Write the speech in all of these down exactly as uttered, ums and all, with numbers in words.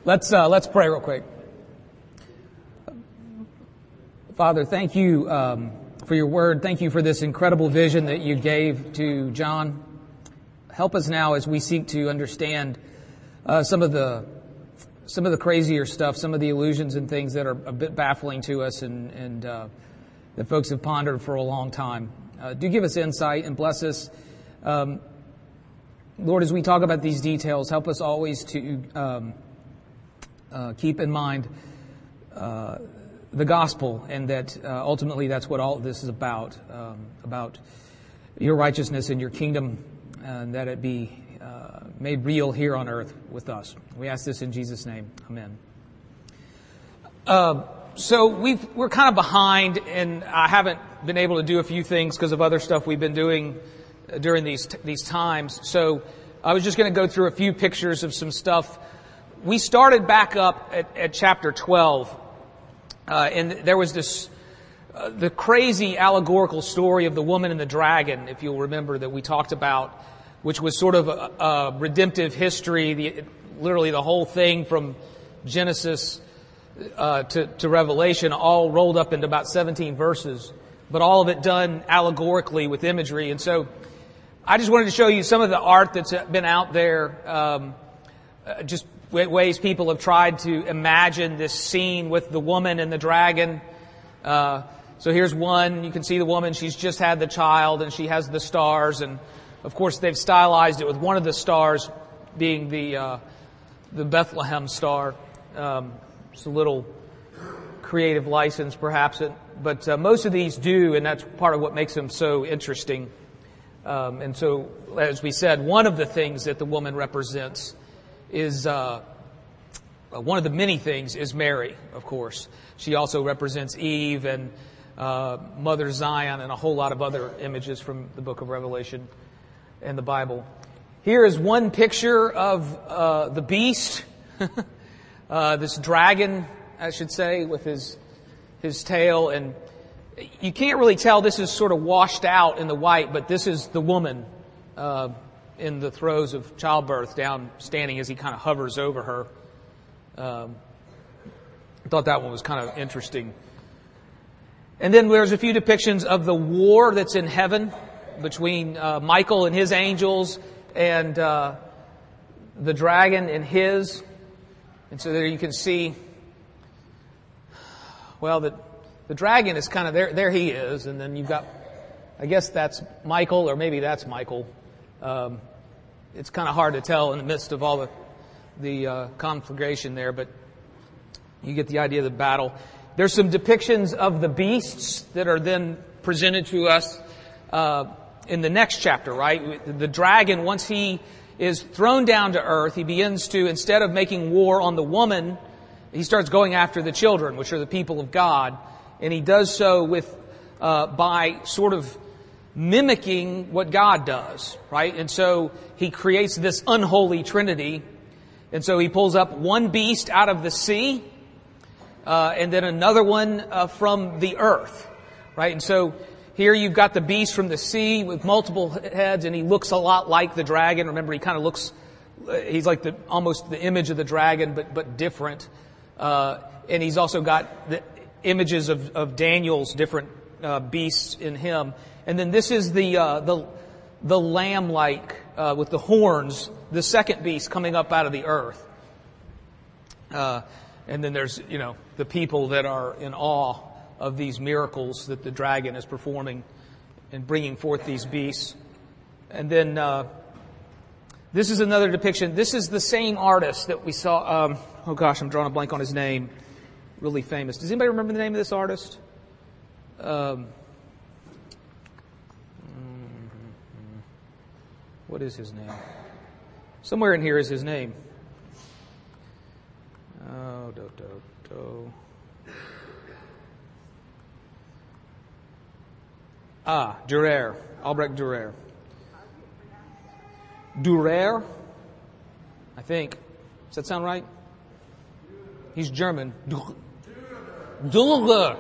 Let's uh, let's pray real quick. Father, thank you um, for your word. Thank you for this incredible vision that you gave to John. Help us now as we seek to understand uh, some of the some of the crazier stuff, some of the illusions and things that are a bit baffling to us, and and uh, that folks have pondered for a long time. Uh, do give us insight and bless us. Um, Lord, as we talk about these details, help us always to um, uh, keep in mind uh, the gospel, and that uh, ultimately that's what all of this is about, um, about your righteousness and your kingdom, and that it be uh, made real here on earth with us. We ask this in Jesus' name. Amen. Uh, so we've, we're kind of behind, and I haven't been able to do a few things because of other stuff we've been doing during these these times. So I was just going to go through a few pictures of some stuff. We started back up at, at chapter twelve, uh, and there was this uh, the crazy allegorical story of the woman and the dragon, if you'll remember, that we talked about, which was sort of a, a redemptive history, the, literally the whole thing from Genesis uh, to, to Revelation, all rolled up into about seventeen verses, but all of it done allegorically with imagery. And so I just wanted to show you some of the art that's been out there, um, uh, just ways people have tried to imagine this scene with the woman and the dragon. Uh, so here's one. You can see the woman. She's just had the child, and she has the stars. And of course, they've stylized it with one of the stars being the uh, the Bethlehem star. Um, it's a little creative license, perhaps, but uh, most of these do, and that's part of what makes them so interesting. Um, and so, as we said, one of the things that the woman represents is, uh, one of the many things is Mary, of course. She also represents Eve and uh, Mother Zion and a whole lot of other images from the book of Revelation and the Bible. Here is one picture of uh, the beast, uh, this dragon, I should say, with his his tail, and you can't really tell. This is sort of washed out in the white, but this is the woman uh, in the throes of childbirth, down standing as he kind of hovers over her. Um, I thought that one was kind of interesting. And then there's a few depictions of the war that's in heaven between uh, Michael and his angels and uh, the dragon and his. And so there you can see, well, that the dragon is kind of there. There he is, and then you've got, I guess that's Michael, or maybe that's Michael. Um, it's kind of hard to tell in the midst of all the the uh, conflagration there, but you get the idea of the battle. There's some depictions of the beasts that are then presented to us uh, in the next chapter. Right, the dragon, once he is thrown down to earth, he begins to, instead of making war on the woman, he starts going after the children, which are the people of God. And he does so with, uh, by sort of mimicking what God does, right? And so he creates this unholy trinity. And so he pulls up one beast out of the sea, uh, and then another one, uh, from the earth, right? And so here you've got the beast from the sea with multiple heads, and he looks a lot like the dragon. Remember, he kind of looks, he's like the, almost the image of the dragon, but, but different. Uh, and he's also got the images of, of Daniel's different uh, beasts in him. And then this is the uh, the the lamb-like uh, with the horns, the second beast coming up out of the earth. Uh, and then there's, you know, the people that are in awe of these miracles that the dragon is performing and bringing forth these beasts. And then uh, this is another depiction. This is the same artist that we saw. Um, oh gosh, I'm drawing a blank on his name. Really famous. Does anybody remember the name of this artist? Um, what is his name? Somewhere in here is his name. Oh, do, do, do. Ah, Dürer. Albrecht Dürer. Dürer? I think. Does that sound right? He's German. Dürer.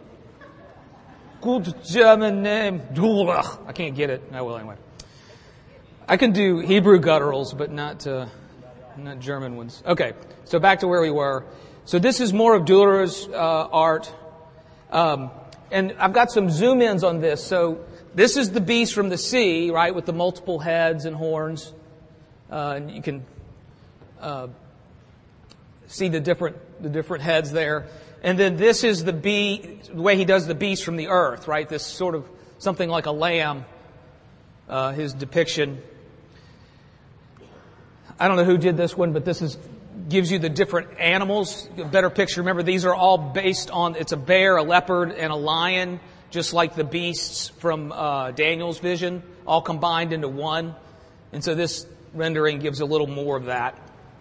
Good German name. Dürer. I can't get it. Oh, well, anyway. I can do Hebrew gutturals, but not, uh, not German ones. Okay, so back to where we were. So this is more of Dürer's uh, art. Um, and I've got some zoom ins on this. So this is the beast from the sea, right, with the multiple heads and horns. Uh, and you can uh, see the different the different heads there. And then this is the bee, the way he does the beast from the earth, right? This sort of something like a lamb, uh, his depiction. I don't know who did this one, but this is gives you the different animals. A better picture. Remember, these are all based on, it's a bear, a leopard, and a lion, just like the beasts from uh, Daniel's vision, all combined into one. And so this rendering gives a little more of that.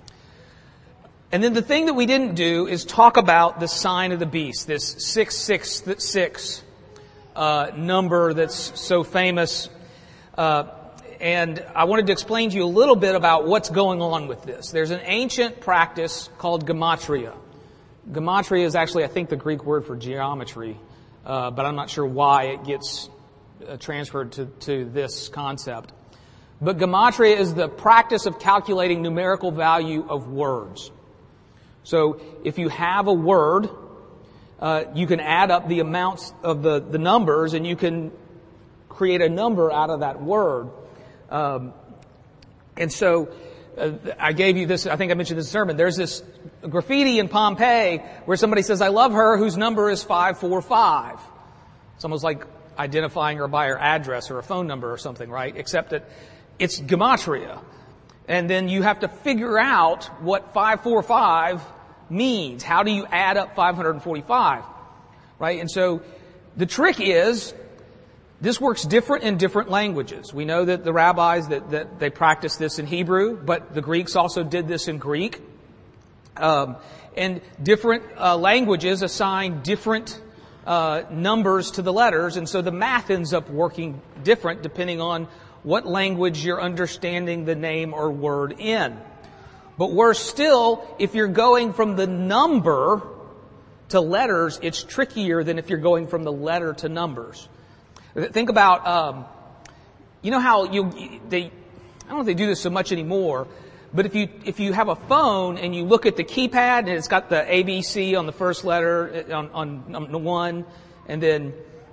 And then the thing that we didn't do is talk about the sign of the beast, this six six six uh, number that's so famous. Uh, and I wanted to explain to you a little bit about what's going on with this. There's an ancient practice called gematria. Gematria is actually, I think, the Greek word for geometry, uh, but I'm not sure why it gets uh, transferred to, to this concept. But gematria is the practice of calculating numerical value of words. So if you have a word, uh, you can add up the amounts of the, the numbers and you can create a number out of that word. Um, and so uh, I gave you this, I think I mentioned this sermon. There's this graffiti in Pompeii where somebody says, I love her, whose number is five four five. It's almost like identifying her by her address or a phone number or something, right? Except that it's gematria. And then you have to figure out what five four five means. How do you add up five hundred forty-five? Right? And so the trick is, this works different in different languages. We know that the rabbis, that, that they practice this in Hebrew, but the Greeks also did this in Greek. Um, and different uh, languages assign different uh, numbers to the letters, and so the math ends up working different depending on what language you're understanding the name or word in. But worse still, if you're going from the number to letters, it's trickier than if you're going from the letter to numbers. Think about, um, you know how you, they, I don't know if they do this so much anymore, but if you, if you have a phone and you look at the keypad and it's got the A B C on the first letter, on, on, on one, and then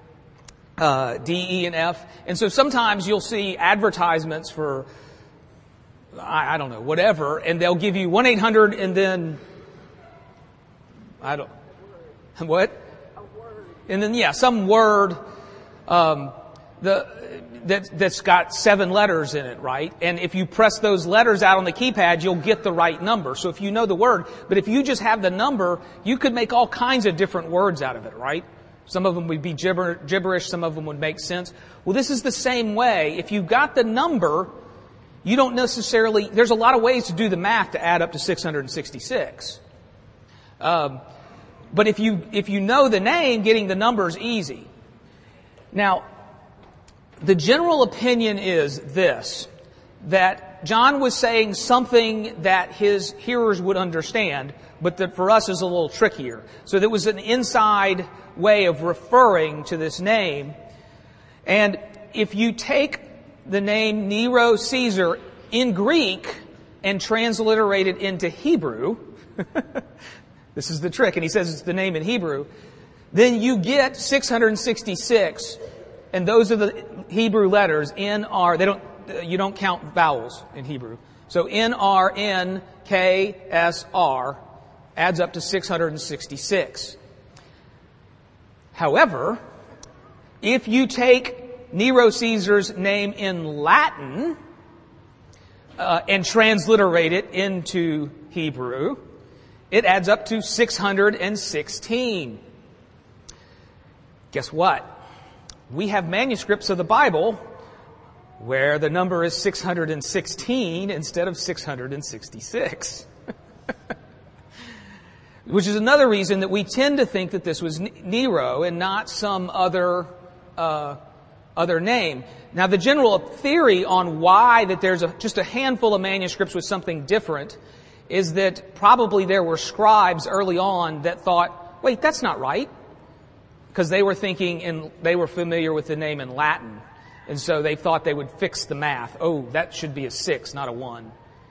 Uh, D, E, and F. And so sometimes you'll see advertisements for, I, I don't know, whatever, and they'll give you one eight hundred and then, I don't, what? And then, yeah, some word, um, the, that, that's got seven letters in it, right? And if you press those letters out on the keypad, you'll get the right number. So if you know the word, but if you just have the number, you could make all kinds of different words out of it, right? Some of them would be gibber, gibberish. Some of them would make sense. Well, this is the same way. If you've got the number, you don't necessarily, there's a lot of ways to do the math to add up to six hundred sixty-six. Um, but if you, if you know the name, getting the number is easy. Now, the general opinion is this, that John was saying something that his hearers would understand, but that for us is a little trickier. So there was an inside way of referring to this name. And if you take the name Nero Caesar in Greek and transliterate it into Hebrew, this is the trick, and he says it's the name in Hebrew, then you get six hundred sixty-six, and those are the Hebrew letters, N, R, they don't, you don't count vowels in Hebrew. So N, R, N, K, S, R adds up to six hundred sixty-six. However, if you take Nero Caesar's name in Latin uh, and transliterate it into Hebrew, it adds up to six hundred sixteen. Guess what? We have manuscripts of the Bible where the number is six hundred sixteen instead of six hundred sixty-six. Which is another reason that we tend to think that this was Nero and not some other uh, other name. Now, the general theory on why that there's a, just a handful of manuscripts with something different is that probably there were scribes early on that thought, wait, that's not right. Because they were thinking and they were familiar with the name in Latin. And so they thought they would fix the math. Oh, that should be a six, not a one.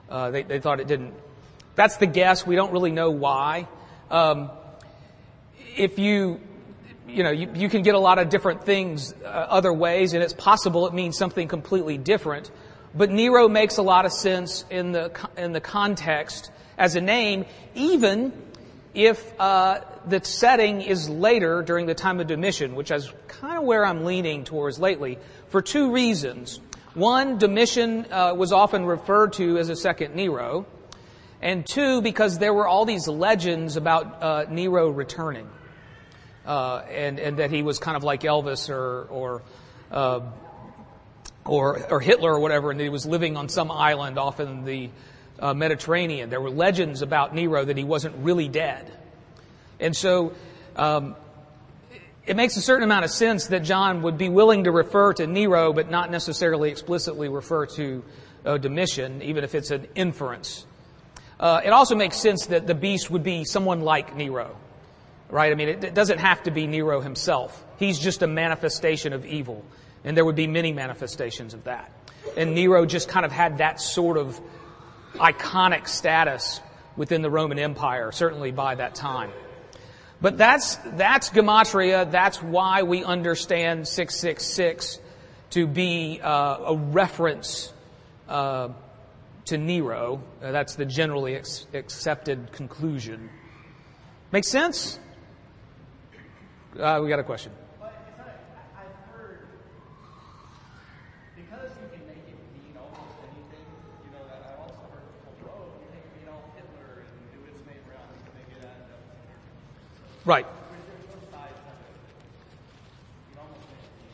Uh, they, they thought it didn't. That's the guess. We don't really know why. Um, if you, you know, you, you can get a lot of different things uh, other ways, and it's possible it means something completely different. But Nero makes a lot of sense in the in the context as a name, even if uh, the setting is later during the time of Domitian, which is kind of where I'm leaning towards lately, for two reasons. One, Domitian uh, was often referred to as a second Nero. And two, because there were all these legends about uh, Nero returning. Uh, and, and that he was kind of like Elvis or, or, uh, or, or Hitler or whatever, and that he was living on some island off in the uh, Mediterranean. There were legends about Nero that he wasn't really dead. And so, um, it makes a certain amount of sense that John would be willing to refer to Nero, but not necessarily explicitly refer to uh, Domitian, even if it's an inference. Uh, it also makes sense that the beast would be someone like Nero, right? I mean, it, it doesn't have to be Nero himself. He's just a manifestation of evil, and there would be many manifestations of that. And Nero just kind of had that sort of iconic status within the Roman Empire, certainly by that time. But that's, that's gematria. That's why we understand six six six to be uh, a reference uh, to Nero. Uh, that's the generally ex- accepted conclusion. Make sense? Uh, we got a question. Well, it's not, I, I've heard, because you can make it mean almost anything, you know, I've also heard people, oh, you make it mean all Hitler and do its name around, you can make it add up. Right. There's no size of it. You can almost make it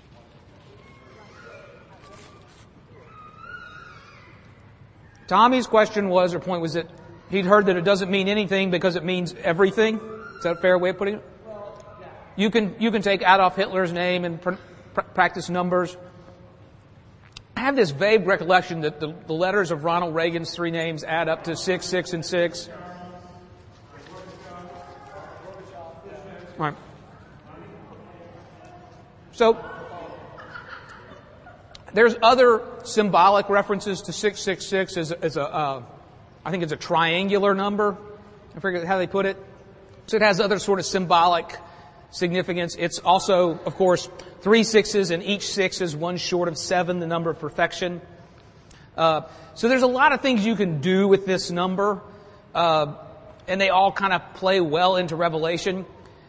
mean Tommy's question was, or point was that he'd heard that it doesn't mean anything because it means everything. Is that a fair way of putting it? Well, yeah. You can you can take Adolf Hitler's name and pr- pr- practice numbers. I have this vague recollection that the, the letters of Ronald Reagan's three names add up to six, six, and six. Right. So there's other symbolic references to six six six as, as a, uh, I think it's a triangular number. I forget how they put it. So it has other sort of symbolic significance. It's also, of course, three sixes, and each six is one short of seven, the number of perfection. Uh, so there's a lot of things you can do with this number, uh, and they all kind of play well into Revelation.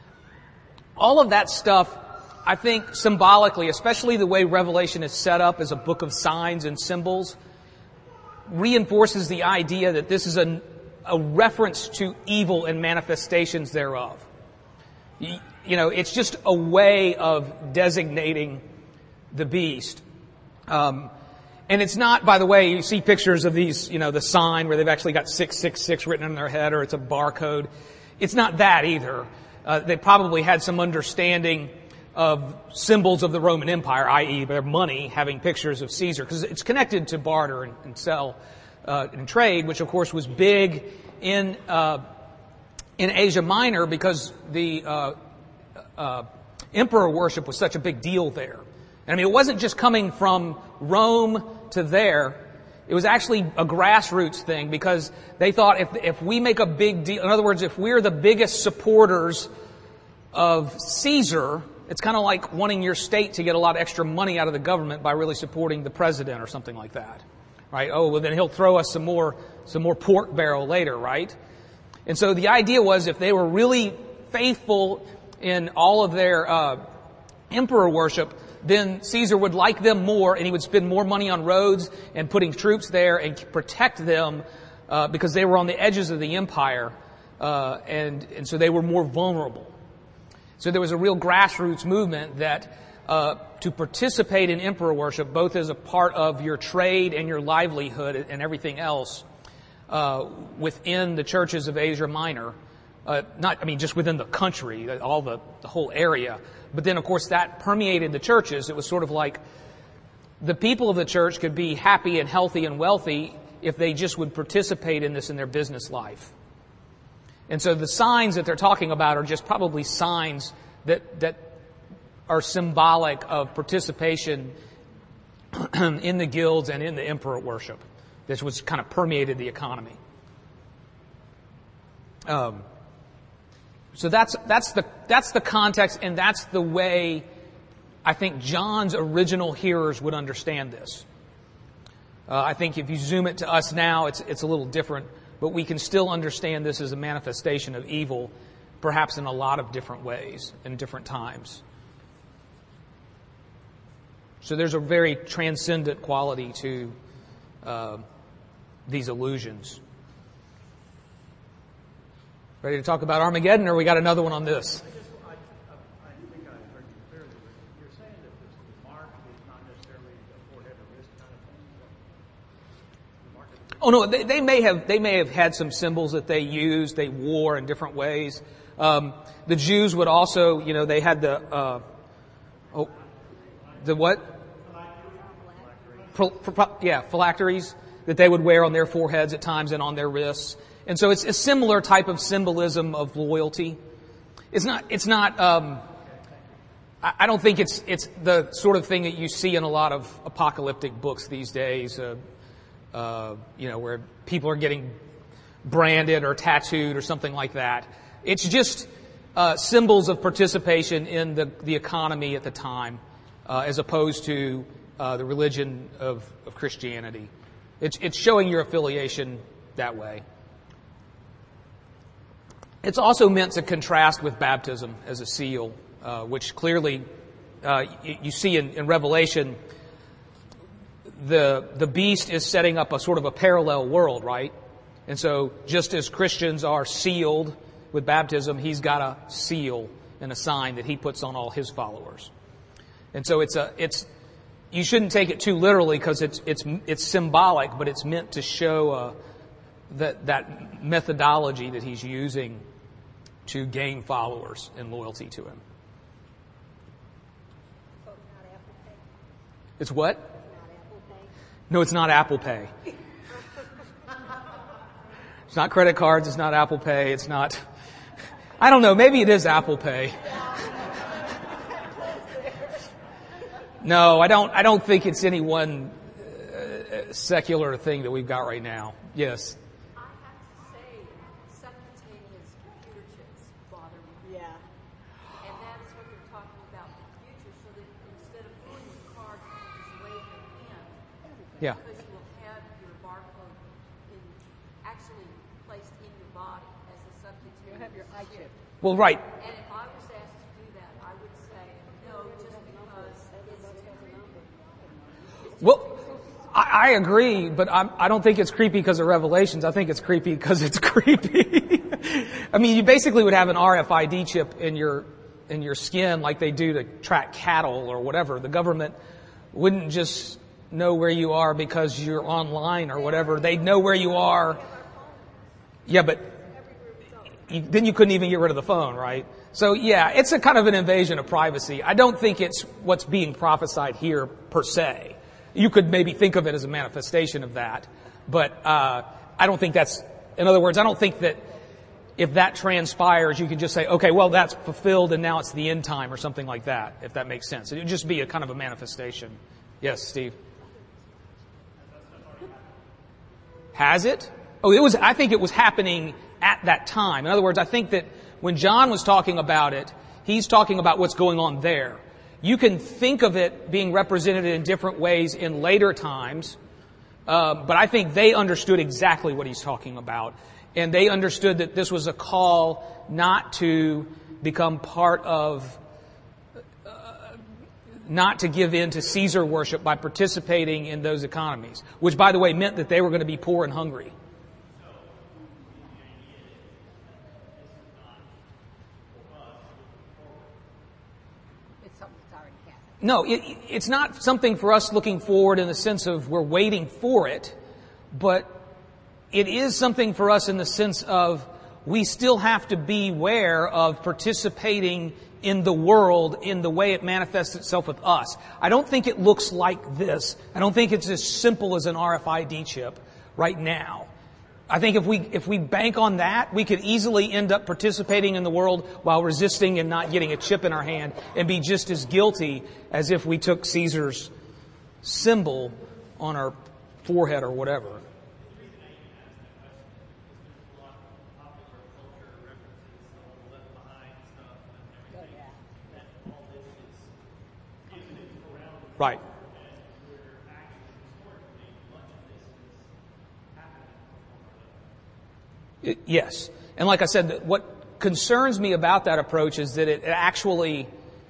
All of that stuff, I think symbolically, especially the way Revelation is set up as a book of signs and symbols, reinforces the idea that this is a, a reference to evil and manifestations thereof. You, you know, it's just a way of designating the beast. Um, and it's not, by the way, you see pictures of these, you know, the sign where they've actually got six six six written on their head, or it's a barcode. It's not that either. Uh, they probably had some understanding of symbols of the Roman Empire, that is their money, having pictures of Caesar, because it's connected to barter and, and sell uh, and trade, which of course was big in uh, in Asia Minor because the uh, uh, emperor worship was such a big deal there. And I mean, it wasn't just coming from Rome to there. It was actually a grassroots thing because they thought if if we make a big deal, in other words, if we're the biggest supporters of Caesar, it's kind of like wanting your state to get a lot of extra money out of the government by really supporting the president or something like that, right? Oh, well then he'll throw us some more some more pork barrel later, right? And so the idea was if they were really faithful in all of their uh, emperor worship, then Caesar would like them more, and he would spend more money on roads and putting troops there and protect them uh, because they were on the edges of the empire, uh, and and so they were more vulnerable. So there was a real grassroots movement that uh, to participate in emperor worship, both as a part of your trade and your livelihood and everything else, uh, within the churches of Asia Minor, uh, not I mean just within the country, all the the whole area. But then, of course, that permeated the churches. It was sort of like the people of the church could be happy and healthy and wealthy if they just would participate in this in their business life. And so the signs that they're talking about are just probably signs that that are symbolic of participation in the guilds and in the emperor worship. This was kind of permeated the economy. Um, so that's that's the that's the context, and that's the way I think John's original hearers would understand this. Uh, I think if you zoom it to us now, it's it's a little different, but we can still understand this as a manifestation of evil, perhaps in a lot of different ways, in different times. So there's a very transcendent quality to uh, these illusions. Ready to talk about Armageddon, or we got another one on this? I just, I, I think I heard you clearly. You're saying that this mark is not necessarily a forehead or wrist kind of thing. The mark is Oh no, they, they may have they may have had some symbols that they used, they wore in different ways. Um, the Jews would also, you know, they had the uh, oh, the what? Pro, pro, yeah, phylacteries that they would wear on their foreheads at times and on their wrists. And so it's a similar type of symbolism of loyalty. It's not, it's not, um, I, I don't think it's, it's the sort of thing that you see in a lot of apocalyptic books these days, uh, uh, you know, where people are getting branded or tattooed or something like that. It's just, uh, symbols of participation in the, the economy at the time, uh, as opposed to, uh, the religion of, of Christianity. It's, it's showing your affiliation that way. It's also meant to contrast with baptism as a seal, uh, which clearly uh, you, you see in, in Revelation. The the beast is setting up a sort of a parallel world, right? And so, just as Christians are sealed with baptism, he's got a seal and a sign that he puts on all his followers. And so, it's a it's you shouldn't take it too literally because it's it's it's symbolic, but it's meant to show uh, that that methodology that he's using to gain followers and loyalty to him. So it's not Apple Pay? It's what? It's not Apple Pay? No, it's not Apple Pay. It's not credit cards. It's not Apple Pay. It's not... I don't know. Maybe it is Apple Pay. No, I don't, I don't think it's any one uh, secular thing that we've got right now. Yes. I have to say, subcutaneous computer chips bother me. Yeah. And that's what they're talking about in the future, so that instead of pulling the card, you can just wave your hand. Yeah. Because you will have your barcode in, actually placed in your body as a subcutaneous You have your eye chip. Well, right. And if I was asked to do that, I would say, no, just because it's too creepy. Well, I, I agree, but I'm, I don't think it's creepy because of Revelations. I think it's creepy because it's creepy. I mean, you basically would have an R F I D chip in your in your skin like they do to track cattle or whatever. The government wouldn't just know where you are because you're online or whatever. They'd know where you are. Yeah, but you, then you couldn't even get rid of the phone, right? So yeah, it's a kind of an invasion of privacy. I don't think it's what's being prophesied here per se. You could maybe think of it as a manifestation of that, but uh, I don't think that's, in other words, I don't think that if that transpires, you can just say, okay, well, that's fulfilled and now it's the end time or something like that, if that makes sense. It would just be a kind of a manifestation. Yes, Steve? Has it? Oh, it was, I think it was happening at that time. In other words, I think that when John was talking about it, he's talking about what's going on there. You can think of it being represented in different ways in later times, uh, but I think they understood exactly what he's talking about. And they understood that this was a call not to become part of, uh, not to give in to Caesar worship by participating in those economies, which, by the way, meant that they were going to be poor and hungry. No, it, it's not something for us looking forward in the sense of we're waiting for it, but it is something for us in the sense of we still have to be aware of participating in the world in the way it manifests itself with us. I don't think it looks like this. I don't think it's as simple as an R F I D chip right now. I think if we if we bank on that, we could easily end up participating in the world while resisting and not getting a chip in our hand and be just as guilty as if we took Caesar's symbol on our forehead or whatever. Right. It, yes. And like I said, what concerns me about that approach is that it actually,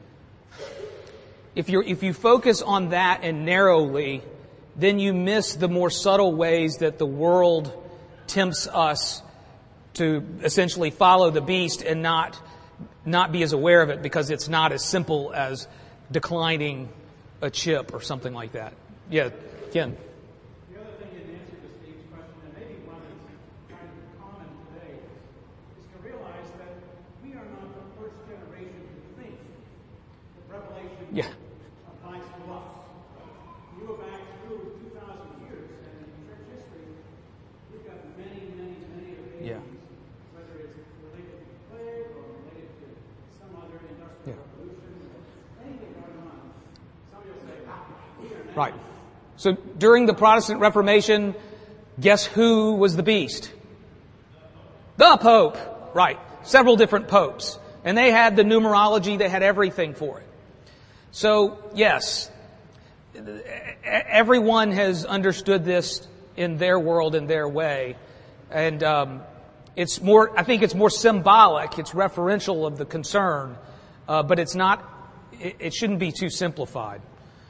if you if you focus on that and narrowly, then you miss the more subtle ways that the world tempts us to essentially follow the beast and not not be as aware of it, because it's not as simple as declining a chip or something like that. Yeah, Ken. The other thing in answer to Steve's question, and maybe one that's kind of common today, is to realize that we are not the first generation to think that Revelation Yeah. applies to us. You go back through two thousand years, and in church history, we've got many, many, many occasions, Yeah. whether it's related to the plague or related to some other industrial Yeah. revolution, or anything going on. Somebody will say, ah, we are now. Right. So during the Protestant Reformation, guess who was the beast? The Pope. Right. Several different popes. And they had the numerology, they had everything for it. So, yes, everyone has understood this in their world, in their way. And um, it's more, I think it's more symbolic, it's referential of the concern, uh, but it's not, it, it shouldn't be too simplified.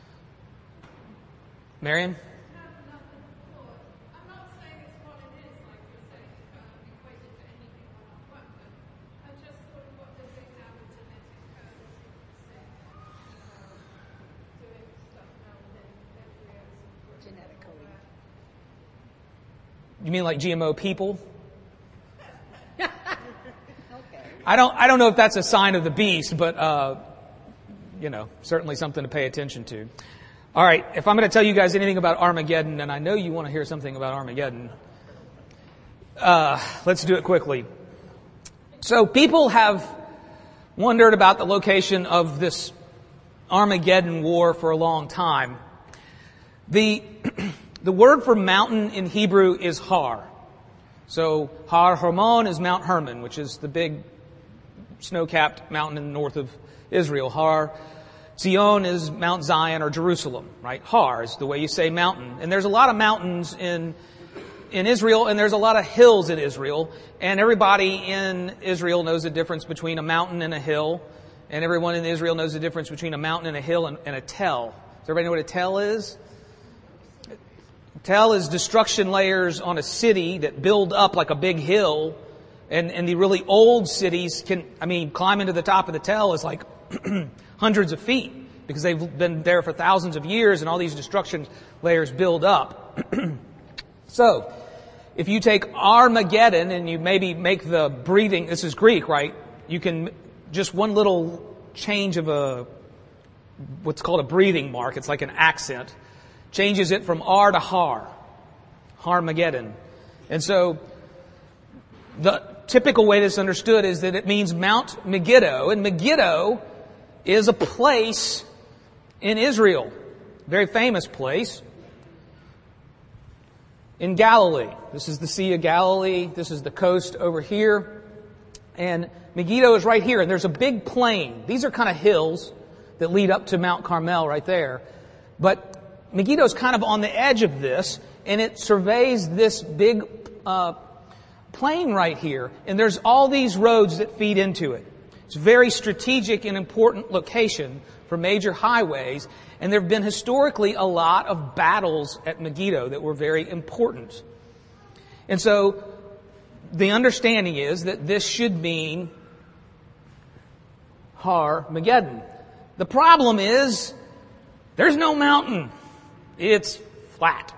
Marion? I'm not saying it's what it is, like you're saying, uh, equate it to anything on our work, but I just thought of what they're doing now with genetic code, uh, doing stuff now within embryos. Genetic coding. You mean like G M O people? Okay. I don't, I don't know if that's a sign of the beast, but, uh, you know, certainly something to pay attention to. All right, if I'm going to tell you guys anything about Armageddon, and I know you want to hear something about Armageddon, uh, let's do it quickly. So people have wondered about the location of this Armageddon war for a long time. The, the word for mountain in Hebrew is Har. So Har Hermon is Mount Hermon, which is the big snow-capped mountain in the north of Israel. Har Zion is Mount Zion or Jerusalem, right? Har is the way you say mountain. And there's a lot of mountains in in Israel, and there's a lot of hills in Israel. And everybody in Israel knows the difference between a mountain and a hill. And everyone in Israel knows the difference between a mountain and a hill and, and a tell. Does everybody know what a tell is? Tell is destruction layers on a city that build up like a big hill. And, and the really old cities can, I mean, climbing to the top of the tell is like hundreds of feet, because they've been there for thousands of years and all these destruction layers build up. So, if you take Armageddon and you maybe make the breathing, this is Greek, right? You can, just one little change of a, what's called a breathing mark, it's like an accent, changes it from R to Har. Armageddon. And so, the typical way this is understood is that it means Mount Megiddo, and Megiddo is a place in Israel, very famous place in Galilee. This is the Sea of Galilee. This is the coast over here. And Megiddo is right here. And there's a big plain. These are kind of hills that lead up to Mount Carmel right there. But Megiddo is kind of on the edge of this, and it surveys this big uh, plain right here. And there's all these roads that feed into it. It's a very strategic and important location for major highways, and there have been historically a lot of battles at Megiddo that were very important. And so the understanding is that this should mean Armageddon. The problem is there's no mountain. It's flat.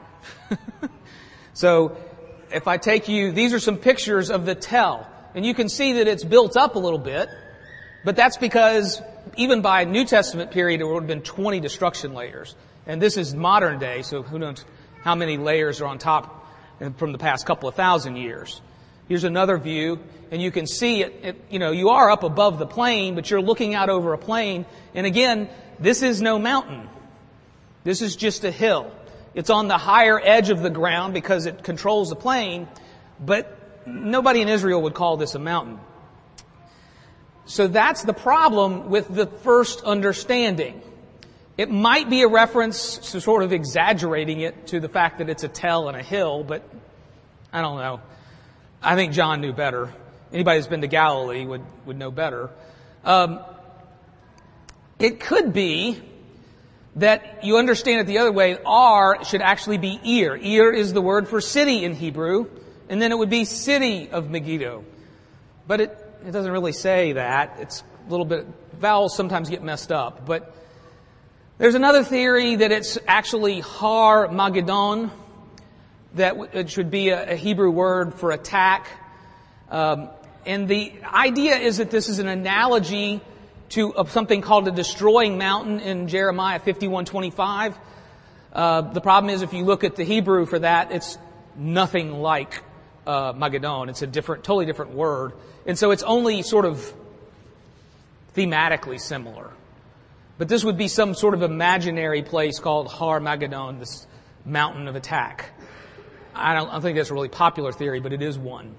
So if I take you, these are some pictures of the tell, and you can see that it's built up a little bit. But that's because even by New Testament period, there would have been twenty destruction layers. And this is modern day, so who knows how many layers are on top from the past couple of thousand years. Here's another view, and you can see it, it, you know, you are up above the plain, but you're looking out over a plain. And again, this is no mountain. This is just a hill. It's on the higher edge of the ground because it controls the plain, but nobody in Israel would call this a mountain. So that's the problem with the first understanding. It might be a reference to sort of exaggerating it to the fact that it's a tell and a hill, but I don't know. I think John knew better. Anybody who's been to Galilee would, would know better. Um, it could be that you understand it the other way. Ar should actually be Ir. Ir is the word for city in Hebrew, and then it would be city of Megiddo. But it, it doesn't really say that. It's a little bit, vowels sometimes get messed up. But there's another theory that it's actually Har Magedon, that it should be a, a Hebrew word for attack. Um, and the idea is that this is an analogy to of something called a destroying mountain in Jeremiah fifty-one twenty-five. Uh, the problem is if you look at the Hebrew for that, it's nothing like uh, Magedon. It's a different, totally different word. And so it's only sort of thematically similar. But this would be some sort of imaginary place called Har Magedon, this mountain of attack. I don't, I don't think that's a really popular theory, but it is one.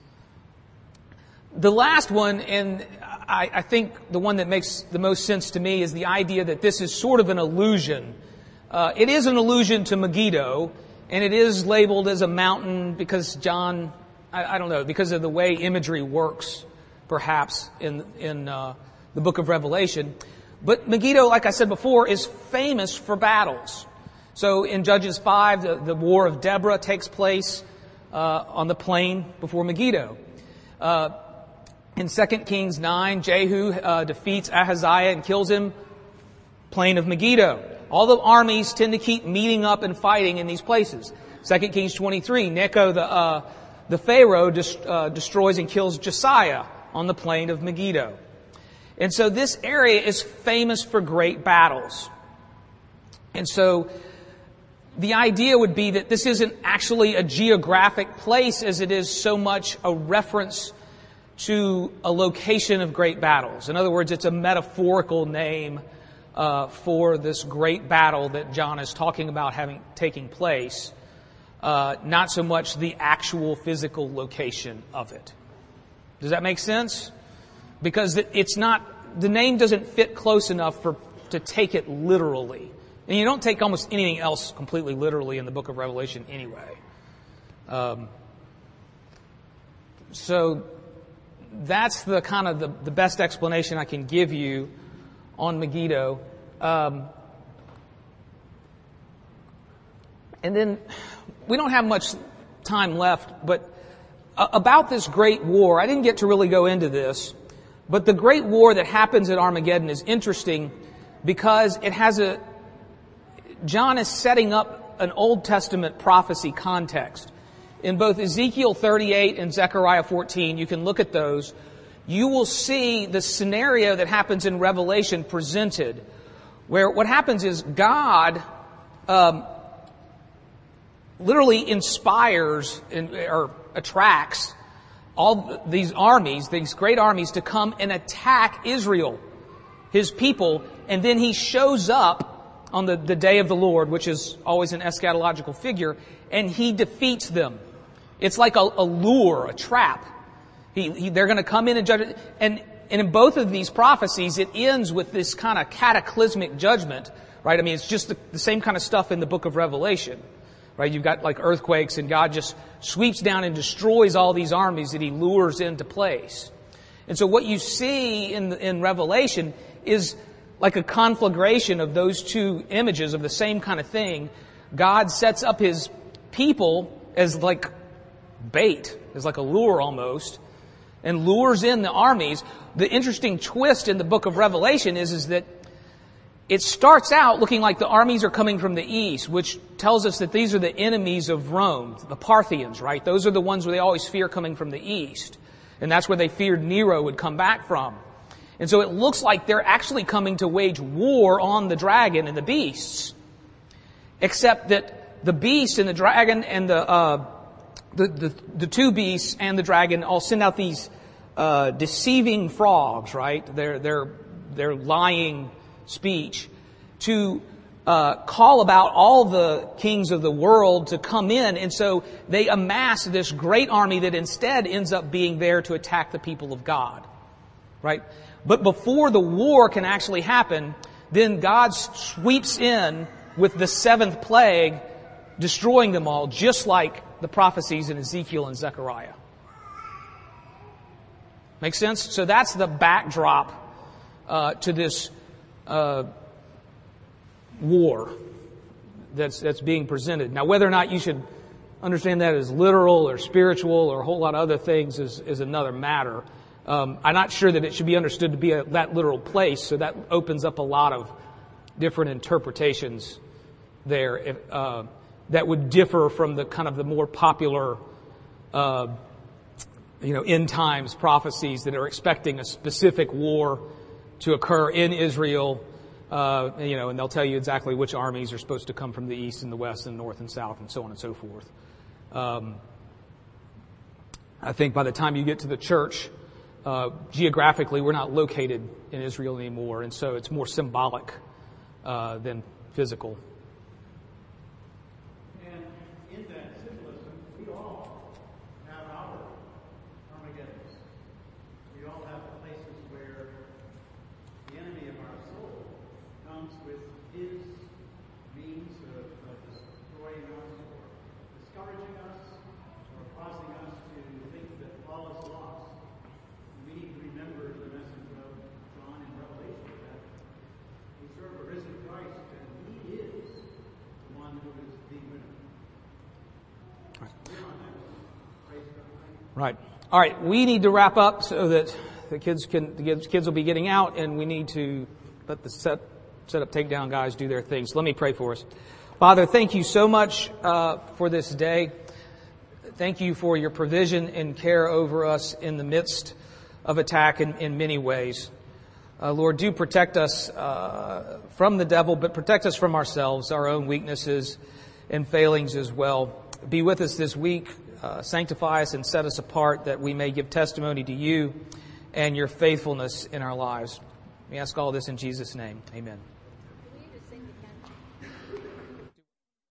The last one, and I, I think the one that makes the most sense to me, is the idea that this is sort of an allusion. Uh, it is an allusion to Megiddo, and it is labeled as a mountain because John, I, I don't know, because of the way imagery works, perhaps, in, in uh, the book of Revelation. But Megiddo, like I said before, is famous for battles. So in Judges five, the, the war of Deborah takes place uh, on the plain before Megiddo. Uh, in Second Kings nine, Jehu uh, defeats Ahaziah and kills him, plain of Megiddo. All the armies tend to keep meeting up and fighting in these places. Second Kings twenty-three, Necho, the, uh, the Pharaoh, dest- uh, destroys and kills Josiah on the plain of Megiddo. And so this area is famous for great battles. And so the idea would be that this isn't actually a geographic place as it is so much a reference to a location of great battles. In other words, it's a metaphorical name uh, for this great battle that John is talking about having taking place, uh, not so much the actual physical location of it. Does that make sense? Because it's not, the name doesn't fit close enough for to take it literally. And you don't take almost anything else completely literally in the book of Revelation anyway. Um, so that's the kind of the, the best explanation I can give you on Megiddo. Um, and then we don't have much time left, but uh, about this great war, I didn't get to really go into this, but the great war that happens at Armageddon is interesting because it has a John is setting up an Old Testament prophecy context. In both Ezekiel thirty-eight and Zechariah fourteen, you can look at those. You will see the scenario that happens in Revelation presented, where what happens is God um, literally inspires in, or attracts all these armies, these great armies, to come and attack Israel, His people, and then He shows up on the, the day of the Lord, which is always an eschatological figure, and He defeats them. It's like a, a lure, a trap. He, he, they're going to come in and judge it. And, and in both of these prophecies, it ends with this kind of cataclysmic judgment, right? I mean, it's just the, the same kind of stuff in the book of Revelation, right? You've got like earthquakes, and God just sweeps down and destroys all these armies that He lures into place. And so what you see in, in Revelation is like a conflagration of those two images of the same kind of thing. God sets up His people as like bait, as like a lure almost, and lures in the armies. The interesting twist in the book of Revelation is, is that it starts out looking like the armies are coming from the east, which tells us that these are the enemies of Rome, the Parthians, right? Those are the ones where they always fear coming from the east. And that's where they feared Nero would come back from. And so it looks like they're actually coming to wage war on the dragon and the beasts. Except that the beast and the dragon and the, uh, the, the, the two beasts and the dragon all send out these, uh, deceiving frogs, right? They're, they're, they're lying speech to, uh, call about all the kings of the world to come in. And so they amass this great army that instead ends up being there to attack the people of God, right? But before the war can actually happen, then God sweeps in with the seventh plague, destroying them all, just like the prophecies in Ezekiel and Zechariah. Make sense? So that's the backdrop uh, to this uh, war that's that's being presented. Now, whether or not you should understand that as literal or spiritual or a whole lot of other things is, is another matter. Um, I'm not sure that it should be understood to be a, that literal place, so that opens up a lot of different interpretations there if, uh, that would differ from the kind of the more popular, uh, you know, end times prophecies that are expecting a specific war to occur in Israel. Uh, you know, and they'll tell you exactly which armies are supposed to come from the east and the west and north and south and so on and so forth. Um, I think by the time you get to the church, uh, geographically, we're not located in Israel anymore, and so it's more symbolic uh, than physical. And in that symbolism, we all have our Armageddons. We all have the places where the enemy of our soul comes with his means of, of destroying us or discouraging us or causing us to think that all is lost. We need to remember the message of John in Revelation that we serve a risen Christ and he is the one who is the winner. Right. All right. We need to wrap up so that the kids can the kids will be getting out, and we need to let the set set up takedown guys do their things. Let me pray for us. Father, thank you so much uh, for this day. Thank you for your provision and care over us in the midst of attack in, in many ways. Uh, Lord, do protect us uh, from the devil, but protect us from ourselves, our own weaknesses and failings as well. Be with us this week. Uh, sanctify us and set us apart that we may give testimony to you and your faithfulness in our lives. We ask all this in Jesus' name. Amen.